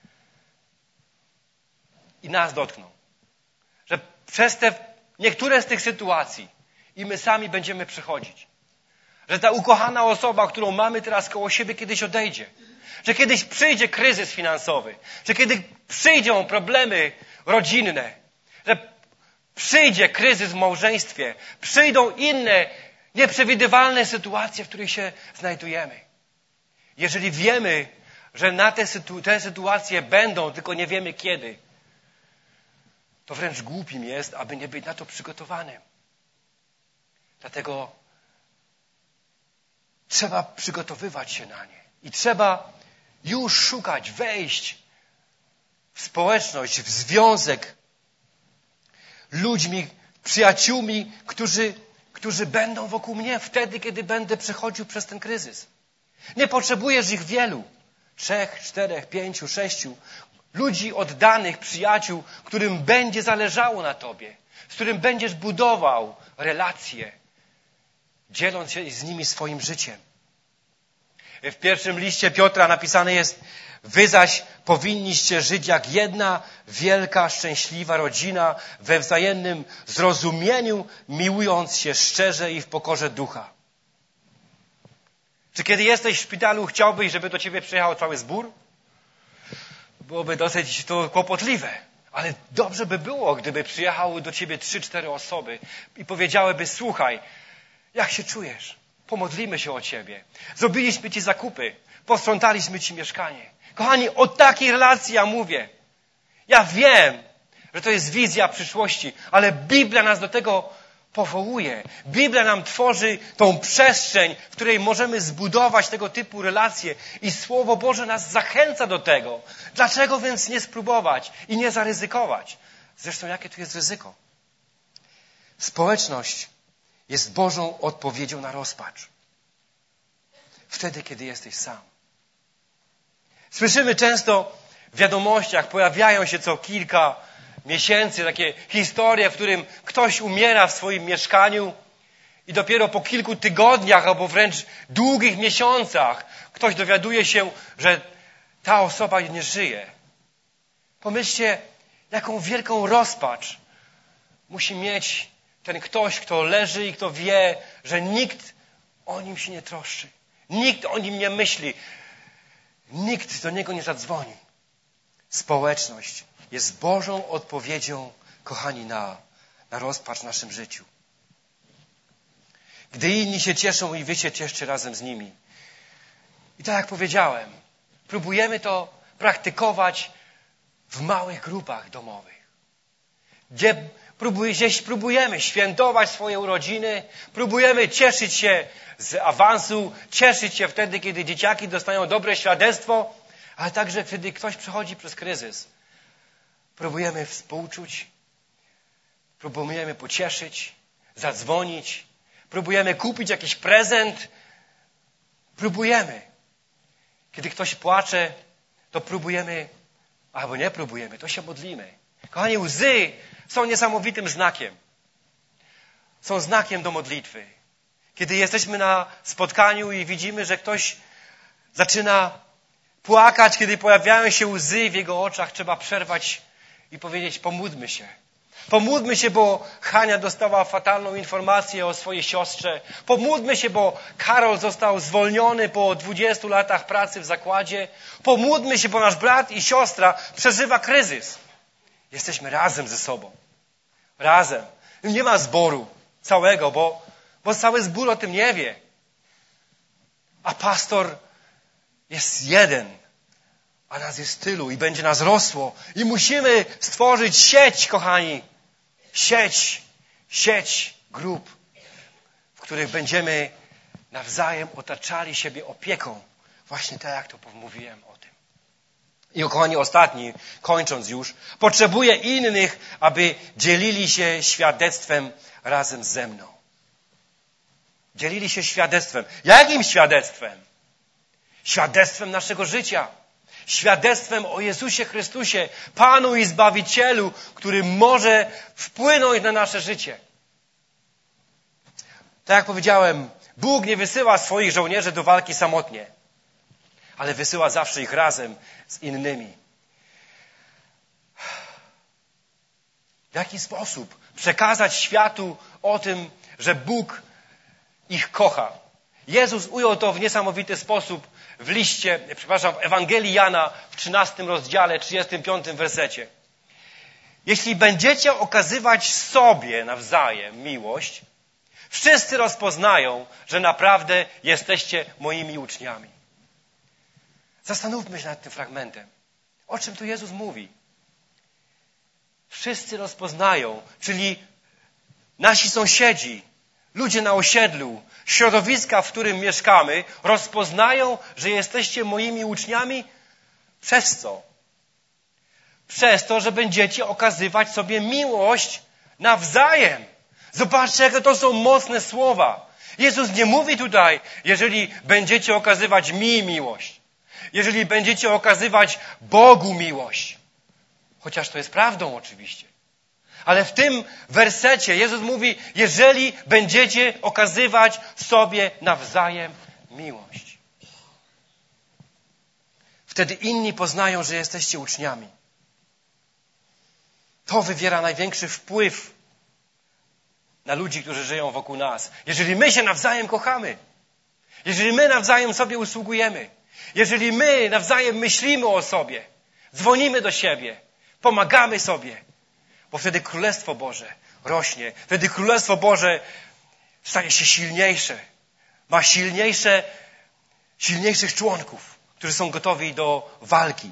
i nas dotkną. Że przez te niektóre z tych sytuacji i my sami będziemy przechodzić. Że ta ukochana osoba, którą mamy teraz koło siebie, kiedyś odejdzie. Że kiedyś przyjdzie kryzys finansowy. Że kiedy przyjdą problemy rodzinne. Że przyjdzie kryzys w małżeństwie. Przyjdą inne nieprzewidywalne sytuacje, w których się znajdujemy. Jeżeli wiemy, że na te, sytu- te sytuacje będą, tylko nie wiemy kiedy, to wręcz głupim jest, aby nie być na to przygotowanym. Dlatego trzeba przygotowywać się na nie. I trzeba już szukać, wejść w społeczność, w związek ludźmi, przyjaciółmi, którzy, którzy będą wokół mnie wtedy, kiedy będę przechodził przez ten kryzys. Nie potrzebujesz ich wielu. Trzech, czterech, pięciu, sześciu. Ludzi oddanych, przyjaciół, którym będzie zależało na tobie. Z którym będziesz budował relacje, dzieląc się z nimi swoim życiem. W pierwszym liście Piotra napisane jest: wy zaś powinniście żyć jak jedna wielka, szczęśliwa rodzina we wzajemnym zrozumieniu, miłując się szczerze i w pokorze ducha. Czy kiedy jesteś w szpitalu, chciałbyś, żeby do ciebie przyjechał cały zbór? Byłoby dosyć to kłopotliwe. Ale dobrze by było, gdyby przyjechały do ciebie trzy, cztery osoby i powiedziałyby: słuchaj, jak się czujesz? Pomodlimy się o ciebie. Zrobiliśmy ci zakupy. Posprzątaliśmy ci mieszkanie. Kochani, o takiej relacji ja mówię. Ja wiem, że to jest wizja przyszłości, ale Biblia nas do tego powołuje. Biblia nam tworzy tą przestrzeń, w której możemy zbudować tego typu relacje i Słowo Boże nas zachęca do tego. Dlaczego więc nie spróbować i nie zaryzykować? Zresztą jakie tu jest ryzyko? Społeczność jest Bożą odpowiedzią na rozpacz. Wtedy, kiedy jesteś sam. Słyszymy często w wiadomościach, pojawiają się co kilka miesięcy takie historie, w którym ktoś umiera w swoim mieszkaniu i dopiero po kilku tygodniach albo wręcz długich miesiącach ktoś dowiaduje się, że ta osoba nie żyje. Pomyślcie, jaką wielką rozpacz musi mieć ten ktoś, kto leży i kto wie, że nikt o nim się nie troszczy. Nikt o nim nie myśli. Nikt do niego nie zadzwoni. Społeczność jest Bożą odpowiedzią, kochani, na, na rozpacz w naszym życiu. Gdy inni się cieszą i wy się cieszcie razem z nimi. I tak jak powiedziałem, próbujemy to praktykować w małych grupach domowych. Gdzie próbujemy świętować swoje urodziny, próbujemy cieszyć się z awansu, cieszyć się wtedy, kiedy dzieciaki dostają dobre świadectwo, ale także kiedy ktoś przechodzi przez kryzys. Próbujemy współczuć, próbujemy pocieszyć, zadzwonić, próbujemy kupić jakiś prezent. Próbujemy. Kiedy ktoś płacze, to próbujemy, albo nie próbujemy, to się modlimy. Kochani, łzy są niesamowitym znakiem. Są znakiem do modlitwy. Kiedy jesteśmy na spotkaniu i widzimy, że ktoś zaczyna płakać, kiedy pojawiają się łzy w jego oczach, trzeba przerwać i powiedzieć: pomódlmy się. Pomódlmy się, bo Hania dostała fatalną informację o swojej siostrze. Pomódlmy się, bo Karol został zwolniony po dwudziestu latach pracy w zakładzie. Pomódlmy się, bo nasz brat i siostra przeżywa kryzys. Jesteśmy razem ze sobą. Razem. Nie ma zboru całego, bo, bo cały zbór o tym nie wie. A pastor jest jeden, a nas jest tylu i będzie nas rosło. I musimy stworzyć sieć, kochani. Sieć, sieć grup, w których będziemy nawzajem otaczali siebie opieką. Właśnie tak, jak to mówiłem o tym. I kochani, ostatni, kończąc już, potrzebuję innych, aby dzielili się świadectwem razem ze mną. Dzielili się świadectwem. Jakim świadectwem? Świadectwem naszego życia. Świadectwem o Jezusie Chrystusie, Panu i Zbawicielu, który może wpłynąć na nasze życie. Tak jak powiedziałem, Bóg nie wysyła swoich żołnierzy do walki samotnie, ale wysyła zawsze ich razem z innymi. W jaki sposób przekazać światu o tym, że Bóg ich kocha? Jezus ujął to w niesamowity sposób w liście, przepraszam, w Ewangelii Jana w trzynastym rozdziale, trzydziestym piątym wersecie. Jeśli będziecie okazywać sobie nawzajem miłość, wszyscy rozpoznają, że naprawdę jesteście moimi uczniami. Zastanówmy się nad tym fragmentem. O czym tu Jezus mówi? Wszyscy rozpoznają, czyli nasi sąsiedzi, ludzie na osiedlu, środowiska, w którym mieszkamy, rozpoznają, że jesteście moimi uczniami. Przez co? Przez to, że będziecie okazywać sobie miłość nawzajem. Zobaczcie, jakie to są mocne słowa. Jezus nie mówi tutaj, jeżeli będziecie okazywać mi miłość. Jeżeli będziecie okazywać Bogu miłość. Chociaż to jest prawdą oczywiście. Ale w tym wersecie Jezus mówi, jeżeli będziecie okazywać sobie nawzajem miłość. Wtedy inni poznają, że jesteście uczniami. To wywiera największy wpływ na ludzi, którzy żyją wokół nas. Jeżeli my się nawzajem kochamy, jeżeli my nawzajem sobie usługujemy, jeżeli my nawzajem myślimy o sobie, dzwonimy do siebie, pomagamy sobie, bo wtedy Królestwo Boże rośnie. Wtedy Królestwo Boże staje się silniejsze. Ma silniejsze, silniejszych członków, którzy są gotowi do walki.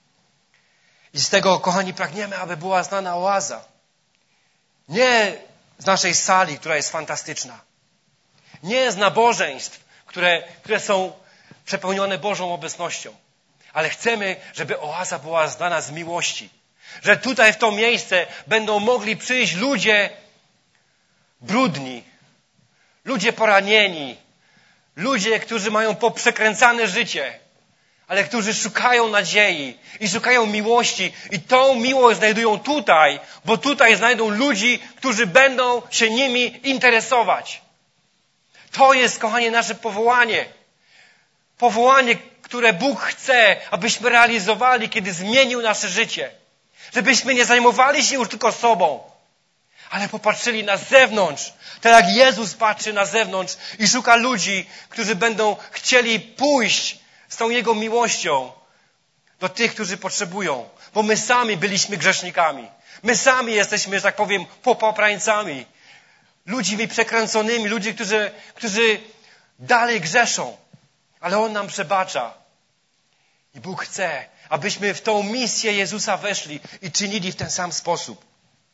I z tego, kochani, pragniemy, aby była znana oaza. Nie z naszej sali, która jest fantastyczna. Nie z nabożeństw, które, które są przepełnione Bożą obecnością. Ale chcemy, żeby oaza była znana z miłości. Że tutaj w to miejsce będą mogli przyjść ludzie brudni, ludzie poranieni, ludzie, którzy mają poprzekręcane życie, ale którzy szukają nadziei i szukają miłości i tą miłość znajdują tutaj, bo tutaj znajdą ludzi, którzy będą się nimi interesować. To jest, kochanie, nasze powołanie. Powołanie, które Bóg chce, abyśmy realizowali, kiedy zmienił nasze życie. Żebyśmy nie zajmowali się już tylko sobą, ale popatrzyli na zewnątrz. Tak jak Jezus patrzy na zewnątrz i szuka ludzi, którzy będą chcieli pójść z tą Jego miłością do tych, którzy potrzebują. Bo my sami byliśmy grzesznikami. My sami jesteśmy, że tak powiem, popaprańcami. Ludźmi przekręconymi, ludzi, którzy, którzy dalej grzeszą. Ale On nam przebacza. I Bóg chce, abyśmy w tą misję Jezusa weszli i czynili w ten sam sposób.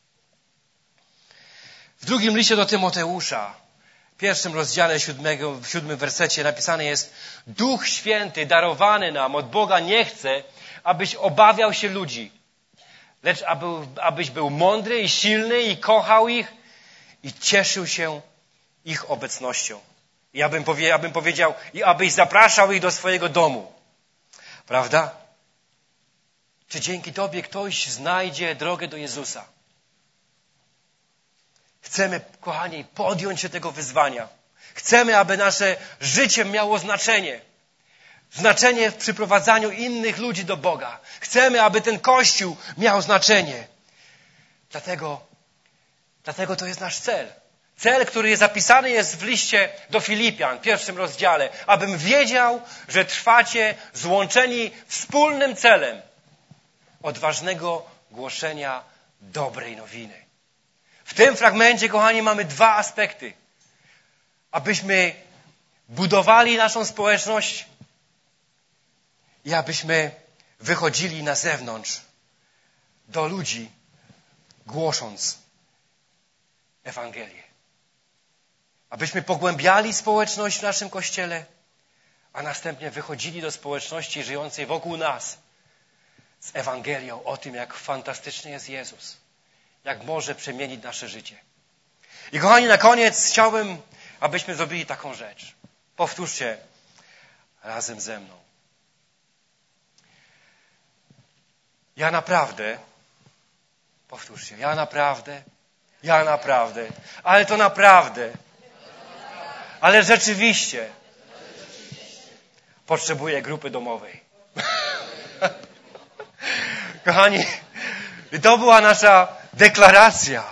W drugim liście do Tymoteusza, w pierwszym rozdziale siódmego, w siódmym wersecie napisane jest: Duch Święty darowany nam od Boga nie chce, abyś obawiał się ludzi, lecz aby, abyś był mądry i silny i kochał ich i cieszył się ich obecnością. I abym, powie, abym powiedział, i abyś zapraszał ich do swojego domu. Prawda? Czy dzięki Tobie ktoś znajdzie drogę do Jezusa? Chcemy, kochani, podjąć się tego wyzwania. Chcemy, aby nasze życie miało znaczenie. Znaczenie w przyprowadzaniu innych ludzi do Boga. Chcemy, aby ten Kościół miał znaczenie. Dlatego, dlatego to jest nasz cel. Cel, który jest zapisany jest w liście do Filipian, w pierwszym rozdziale. Abym wiedział, że trwacie złączeni wspólnym celem odważnego głoszenia dobrej nowiny. W tym fragmencie, kochani, mamy dwa aspekty. Abyśmy budowali naszą społeczność i abyśmy wychodzili na zewnątrz do ludzi, głosząc Ewangelię. Abyśmy pogłębiali społeczność w naszym Kościele, a następnie wychodzili do społeczności żyjącej wokół nas z Ewangelią o tym, jak fantastyczny jest Jezus. Jak może przemienić nasze życie. I kochani, na koniec chciałbym, abyśmy zrobili taką rzecz. Powtórzcie razem ze mną. Ja naprawdę, powtórzcie, ja naprawdę, ja naprawdę, ale to naprawdę, ale rzeczywiście potrzebuję grupy domowej. Kochani, to była nasza deklaracja.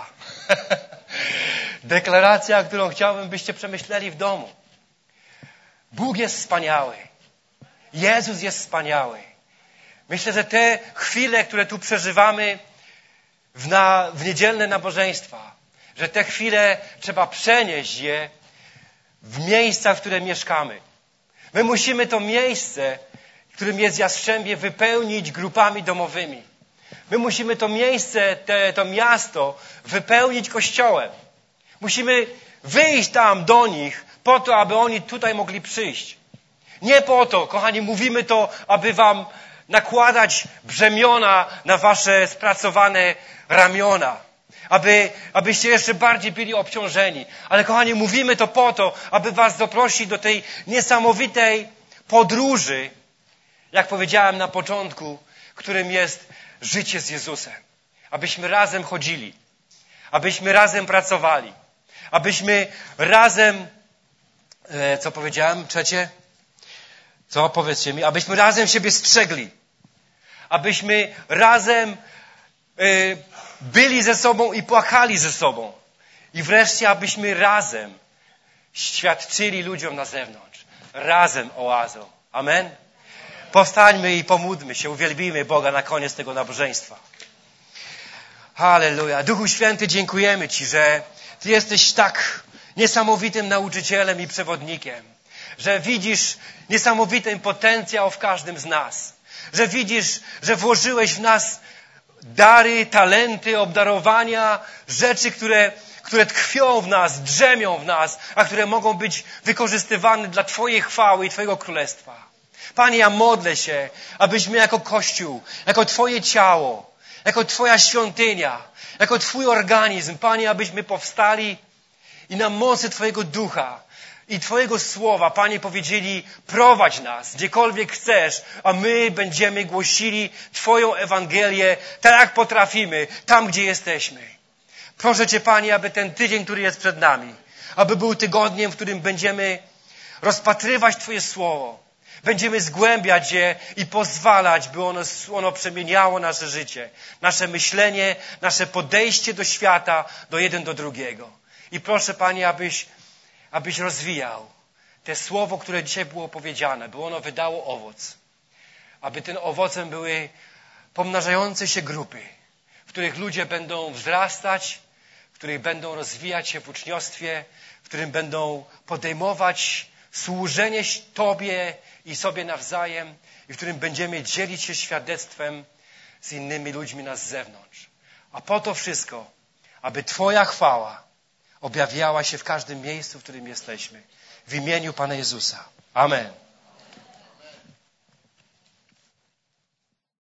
Deklaracja, którą chciałbym, byście przemyśleli w domu. Bóg jest wspaniały. Jezus jest wspaniały. Myślę, że te chwile, które tu przeżywamy w, na, w niedzielne nabożeństwa, że te chwile trzeba przenieść je w miejsca, w które mieszkamy. My musimy to miejsce, którym jest Jastrzębie, wypełnić grupami domowymi. My musimy to miejsce, te, to miasto wypełnić Kościołem. Musimy wyjść tam do nich po to, aby oni tutaj mogli przyjść. Nie po to, kochani, mówimy to, aby wam nakładać brzemiona na wasze spracowane ramiona. Aby, abyście jeszcze bardziej byli obciążeni. Ale kochani, mówimy to po to, aby was zaprosić do tej niesamowitej podróży, jak powiedziałem na początku, którym jest życie z Jezusem. Abyśmy razem chodzili. Abyśmy razem pracowali. Abyśmy razem, e, co powiedziałem, trzecie? Co? Powiedzcie mi. Abyśmy razem siebie strzegli. Abyśmy razem e, byli ze sobą i płakali ze sobą. I wreszcie, abyśmy razem świadczyli ludziom na zewnątrz. Razem oazą. Amen? Powstańmy i pomódlmy się, uwielbijmy Boga na koniec tego nabożeństwa. Halleluja. Duchu Święty, dziękujemy Ci, że Ty jesteś tak niesamowitym nauczycielem i przewodnikiem, że widzisz niesamowity potencjał w każdym z nas, że widzisz, że włożyłeś w nas dary, talenty, obdarowania, rzeczy, które, które tkwią w nas, drzemią w nas, a które mogą być wykorzystywane dla Twojej chwały i Twojego królestwa. Panie, ja modlę się, abyśmy jako Kościół, jako Twoje ciało, jako Twoja świątynia, jako Twój organizm, Panie, abyśmy powstali i na mocy Twojego ducha i Twojego słowa, Panie, powiedzieli: prowadź nas gdziekolwiek chcesz, a my będziemy głosili Twoją Ewangelię tak, jak potrafimy, tam, gdzie jesteśmy. Proszę Cię, Panie, aby ten tydzień, który jest przed nami, aby był tygodniem, w którym będziemy rozpatrywać Twoje słowo, będziemy zgłębiać je i pozwalać, by ono, ono przemieniało nasze życie, nasze myślenie, nasze podejście do świata, do jeden do drugiego. I proszę, Panie, abyś, abyś rozwijał te słowo, które dzisiaj było powiedziane, by ono wydało owoc. Aby tym owocem były pomnażające się grupy, w których ludzie będą wzrastać, w których będą rozwijać się w uczniostwie, w którym będą podejmować służenie Tobie i sobie nawzajem i w którym będziemy dzielić się świadectwem z innymi ludźmi na zewnątrz. A po to wszystko, aby Twoja chwała objawiała się w każdym miejscu, w którym jesteśmy. W imieniu Pana Jezusa. Amen.